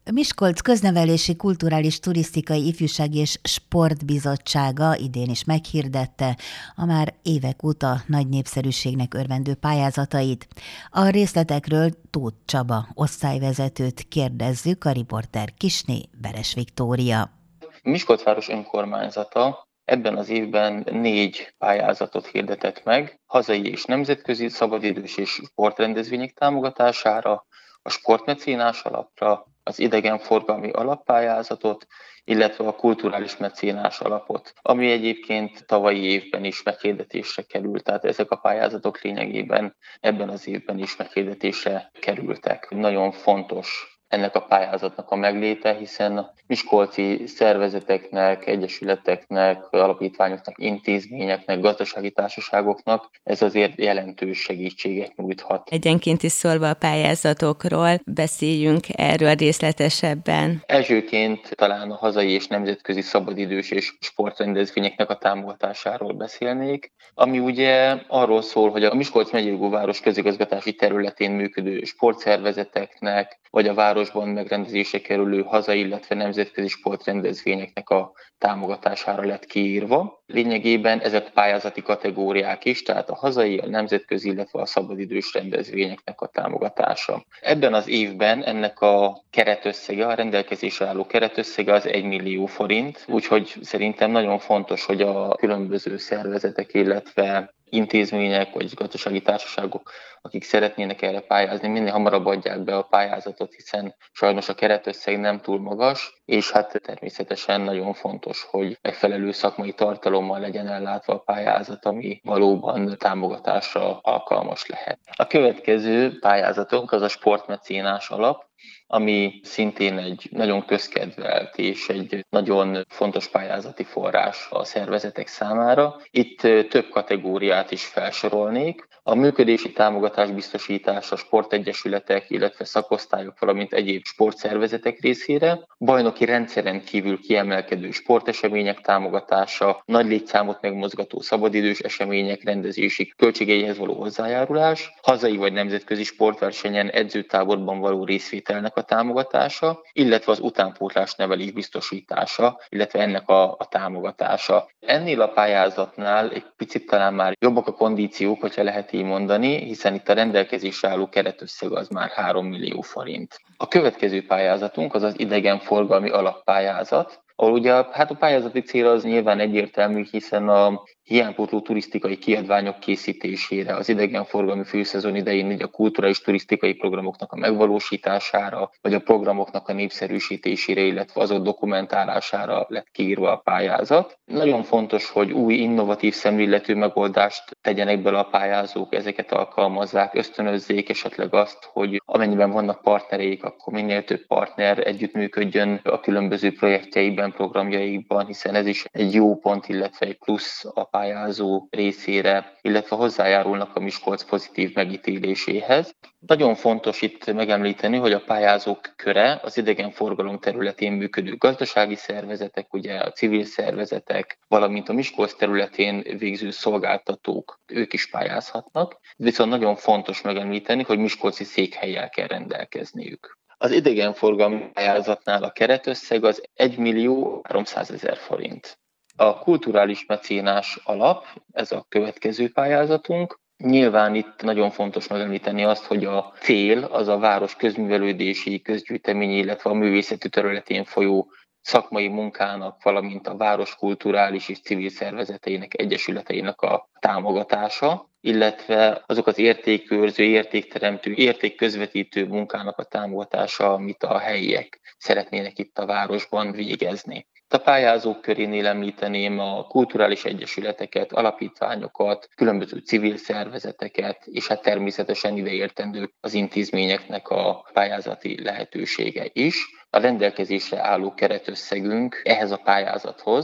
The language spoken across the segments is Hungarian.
Miskolc Köznevelési, Kulturális, Turisztikai, Ifjúsági és Sportbizottsága idén is meghirdette a már évek óta nagy népszerűségnek örvendő pályázatait. A részletekről Tóth Csaba osztályvezetőt kérdezzük, a riporter Kisné Veres Viktória. Miskolc város önkormányzata ebben az évben 4 pályázatot hirdetett meg, hazai és nemzetközi szabadidős és sportrendezvények támogatására, a sportmecénás alapra, az idegenforgalmi alappályázatot, illetve a kulturális mecénás alapot, ami egyébként tavalyi évben is meghirdetésre került, tehát ezek a pályázatok lényegében ebben az évben is meghirdetésre kerültek. Nagyon fontos ennek a pályázatnak a megléte, hiszen a miskolci szervezeteknek, egyesületeknek, alapítványoknak, intézményeknek, gazdasági társaságoknak ez azért jelentős segítséget nyújthat. Egyenként is szólva a pályázatokról, beszéljünk erről részletesebben. Elsőként talán a hazai és nemzetközi szabadidős és sportrendezvényeknek a támogatásáról beszélnék, ami ugye arról szól, hogy a Miskolc megyei város közigazgatási területén működő sportszervezeteknek, vagy a városban megrendezésre kerülő hazai, illetve nemzetközi sportrendezvényeknek a támogatására lett kiírva. Lényegében ezek pályázati kategóriák is, tehát a hazai, a nemzetközi, illetve a szabadidős rendezvényeknek a támogatása. Ebben az évben ennek a keretösszege, a rendelkezésre álló keretösszege az 1 millió forint, úgyhogy szerintem nagyon fontos, hogy a különböző szervezetek, illetve intézmények vagy gazdasági társaságok, akik szeretnének erre pályázni, minél hamarabb adják be a pályázatot, hiszen sajnos a keretösszeg nem túl magas, és hát természetesen nagyon fontos, hogy megfelelő szakmai tartalommal legyen ellátva a pályázat, ami valóban támogatásra alkalmas lehet. A következő pályázatunk az a sportmecénás alap, ami szintén egy nagyon közkedvelt és egy nagyon fontos pályázati forrás a szervezetek számára. Itt több kategóriát is felsorolnék. A működési támogatás biztosítása sportegyesületek, illetve szakosztályok, valamint egyéb sportszervezetek részére, bajnoki rendszeren kívül kiemelkedő sportesemények támogatása, nagy létszámot megmozgató szabadidős események rendezési költségeihez való hozzájárulás, hazai vagy nemzetközi sportversenyen, edzőtáborban való részvételnek a támogatása, illetve az utánpótlás nevelés biztosítása, illetve ennek a támogatása. Ennél a pályázatnál egy picit talán már jobbak a kondíciók, hogyha lehet így mondani, hiszen itt a rendelkezésre álló keretösszeg az már 3 millió forint. A következő pályázatunk az az idegenforgalmi alappályázat, ahol ugye a pályázati cél az nyilván egyértelmű, hiszen a hiánypótló turisztikai kiadványok készítésére, az idegenforgalmi főszezon idején így a kulturális turisztikai programoknak a megvalósítására, vagy a programoknak a népszerűsítésére, illetve azok dokumentálására lett kiírva a pályázat. Nagyon fontos, hogy új, innovatív szemléletű megoldást tegyenek bele a pályázók, ezeket alkalmazzák, ösztönözzék esetleg azt, hogy amennyiben vannak partnereik, akkor minél több partner együttműködjön a különböző projektjeiben, programjaikban, hiszen ez is egy jó pont, illetve egy plusz a pályázó részére, illetve hozzájárulnak a Miskolc pozitív megítéléséhez. Nagyon fontos itt megemlíteni, hogy a pályázók köre az idegenforgalom területén működő gazdasági szervezetek, ugye a civil szervezetek, valamint a Miskolc területén végző szolgáltatók, ők is pályázhatnak. Viszont nagyon fontos megemlíteni, hogy miskolci székhellyel kell rendelkezniük. Az idegenforgalmi pályázatnál a keretösszeg az 1 millió 300 000 forint. A kulturális mecénás alap, ez a következő pályázatunk. Nyilván itt nagyon fontos megemlíteni azt, hogy a cél az a város közművelődési, közgyűjteményi, illetve a művészeti területén folyó szakmai munkának, valamint a város kulturális és civil szervezeteinek, egyesületeinek a támogatása, illetve azok az értékőrző, értékteremtő, értékközvetítő munkának a támogatása, amit a helyiek szeretnének itt a városban végezni. A pályázók körénél említeném a kulturális egyesületeket, alapítványokat, különböző civil szervezeteket, és hát természetesen ideértendő az intézményeknek a pályázati lehetősége is. A rendelkezésre álló keretösszegünk ehhez a pályázathoz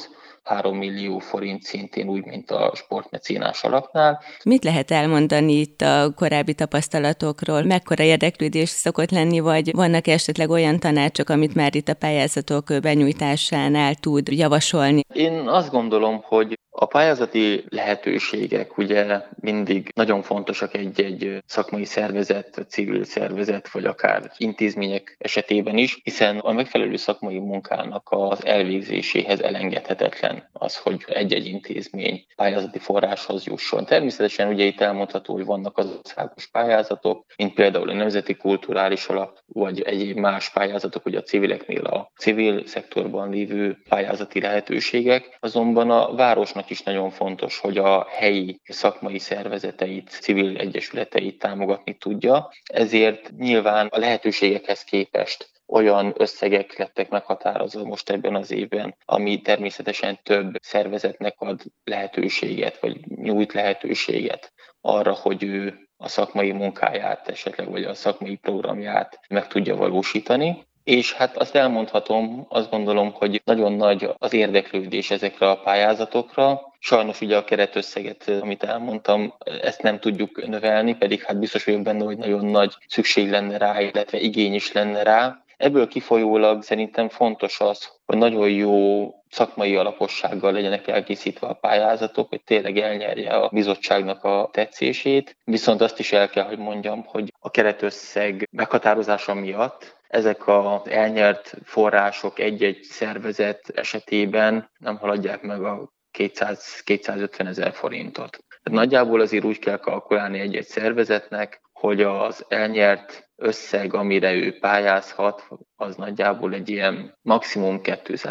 3 millió forint szintén úgy, mint a sportmecénás alapnál. Mit lehet elmondani itt a korábbi tapasztalatokról? Mekkora érdeklődés szokott lenni, vagy vannak esetleg olyan tanácsok, amit már itt a pályázatok benyújtásánál tud javasolni? Én azt gondolom, hogy a pályázati lehetőségek ugye mindig nagyon fontosak egy szakmai szervezet, civil szervezet, vagy akár intézmények esetében is, hiszen a megfelelő szakmai munkának az elvégzéséhez elengedhetetlen az, hogy egy-egy intézmény pályázati forráshoz jusson. Természetesen ugye itt elmondható, hogy vannak az országos pályázatok, mint például a Nemzeti Kulturális Alap, vagy egyéb más pályázatok, ugye a civileknél a civil szektorban lévő pályázati lehetőségek, azonban a városnak is nagyon fontos, hogy a helyi szakmai szervezeteit, civil egyesületeit támogatni tudja. Ezért nyilván a lehetőségekhez képest olyan összegek lettek meghatározva most ebben az évben, ami természetesen több szervezetnek ad lehetőséget, vagy nyújt lehetőséget arra, hogy ő a szakmai munkáját esetleg, vagy a szakmai programját meg tudja valósítani. És hát azt elmondhatom, azt gondolom, hogy nagyon nagy az érdeklődés ezekre a pályázatokra. Sajnos ugye a keretösszeget, amit elmondtam, ezt nem tudjuk növelni, pedig hát biztos vagyok benne, hogy nagyon nagy szükség lenne rá, illetve igény is lenne rá. Ebből kifolyólag szerintem fontos az, hogy nagyon jó szakmai alapossággal legyenek elkészítve a pályázatok, hogy tényleg elnyerje a bizottságnak a tetszését. Viszont azt is el kell, hogy mondjam, hogy a keretösszeg meghatározása miatt ezek az elnyert források egy-egy szervezet esetében nem haladják meg a 200-250 ezer forintot. Nagyjából azért úgy kell kalkulálni egy-egy szervezetnek, hogy az elnyert összeg, amire ő pályázhat, az nagyjából egy ilyen maximum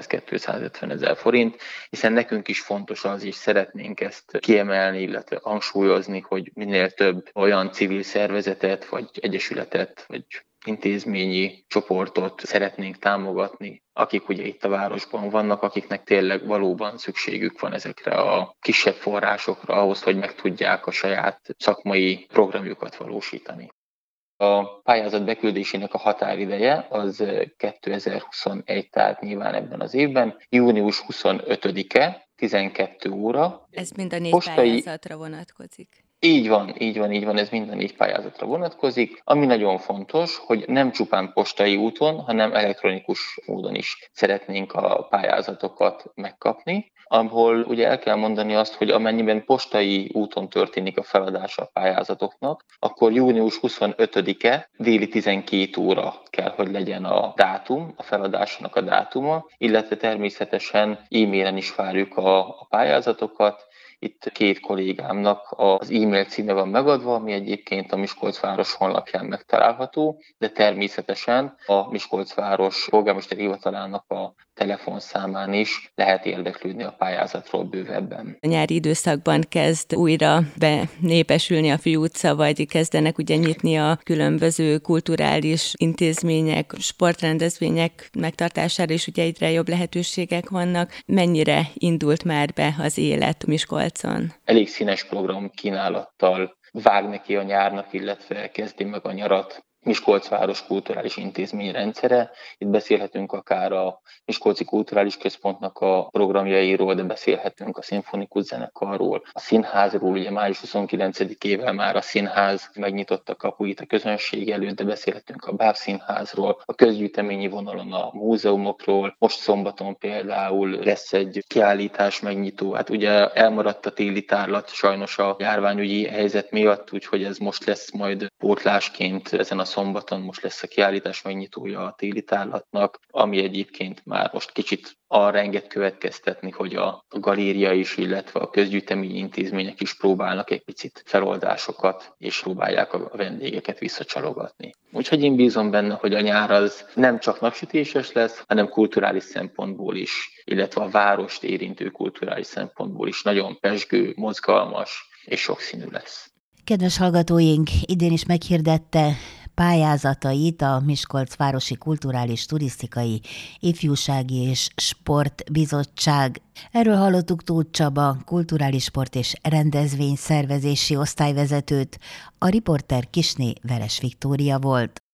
200-250 ezer forint, hiszen nekünk is fontos az, és szeretnénk ezt kiemelni, illetve hangsúlyozni, hogy minél több olyan civil szervezetet, vagy egyesületet, vagy intézményi csoportot szeretnénk támogatni, akik ugye itt a városban vannak, akiknek tényleg valóban szükségük van ezekre a kisebb forrásokra ahhoz, hogy meg tudják a saját szakmai programjukat valósítani. A pályázat beküldésének a határideje az 2021, tehát nyilván ebben az évben, június 25-e, 12 óra. Ez mind a 4 pályázatra vonatkozik. Így van, ez minden 4 pályázatra vonatkozik. Ami nagyon fontos, hogy nem csupán postai úton, hanem elektronikus módon is szeretnénk a pályázatokat megkapni, ahol ugye el kell mondani azt, hogy amennyiben postai úton történik a feladása a pályázatoknak, akkor június 25-e déli 12 óra kell, hogy legyen a dátum, a feladásnak a dátuma, illetve természetesen e-mailen is várjuk a pályázatokat. Itt 2 kollégámnak az e-mail címe van megadva, ami egyébként a Miskolcváros honlapján megtalálható, de természetesen a Miskolcváros polgármesteri hivatalának a telefonszámán is lehet érdeklődni a pályázatról bővebben. A nyári időszakban kezd újra benépesülni a Fiú utca, vagy kezdenek ugye nyitni a különböző kulturális intézmények, sportrendezvények megtartására, és ugye egyre jobb lehetőségek vannak. Mennyire indult már be az élet Miskolcon? Elég színes program kínálattal vág neki a nyárnak, illetve kezdi meg a nyarat Miskolcváros kulturális intézmény rendszere. Itt beszélhetünk akár a Miskolci Kulturális Központnak a programjairól, de beszélhetünk a szimfonikus zenekarról, a színházról, ugye május 29-ével már a színház megnyitotta kapuit a közönség előtt, de beszélhetünk a bábszínházról, a közgyűjteményi vonalon a múzeumokról. Most szombaton például lesz egy kiállítás megnyitó, hát ugye elmaradt a téli tárlat sajnos a járványügyi helyzet miatt, úgyhogy ez most lesz majd pótlásként ezen a szombaton, most lesz a kiállítás megnyitója a téli tárlatnak, ami egyébként már most kicsit arra enged következtetni, hogy a galéria is, illetve a közgyűjteményi intézmények is próbálnak egy picit feloldásokat, és próbálják a vendégeket visszacsalogatni. Úgyhogy én bízom benne, hogy a nyár az nem csak napsütéses lesz, hanem kulturális szempontból is, illetve a várost érintő kulturális szempontból is nagyon pezsgő, mozgalmas és sokszínű lesz. Kedves hallgatóink, idén is meghirdette pályázatait a Miskolc Városi Kulturális Turisztikai Ifjúsági és Sportbizottság. Erről hallottuk Tóth Csaba, kulturális sport és rendezvényszervezési osztályvezetőt, a riporter Kisné Veres Viktória volt.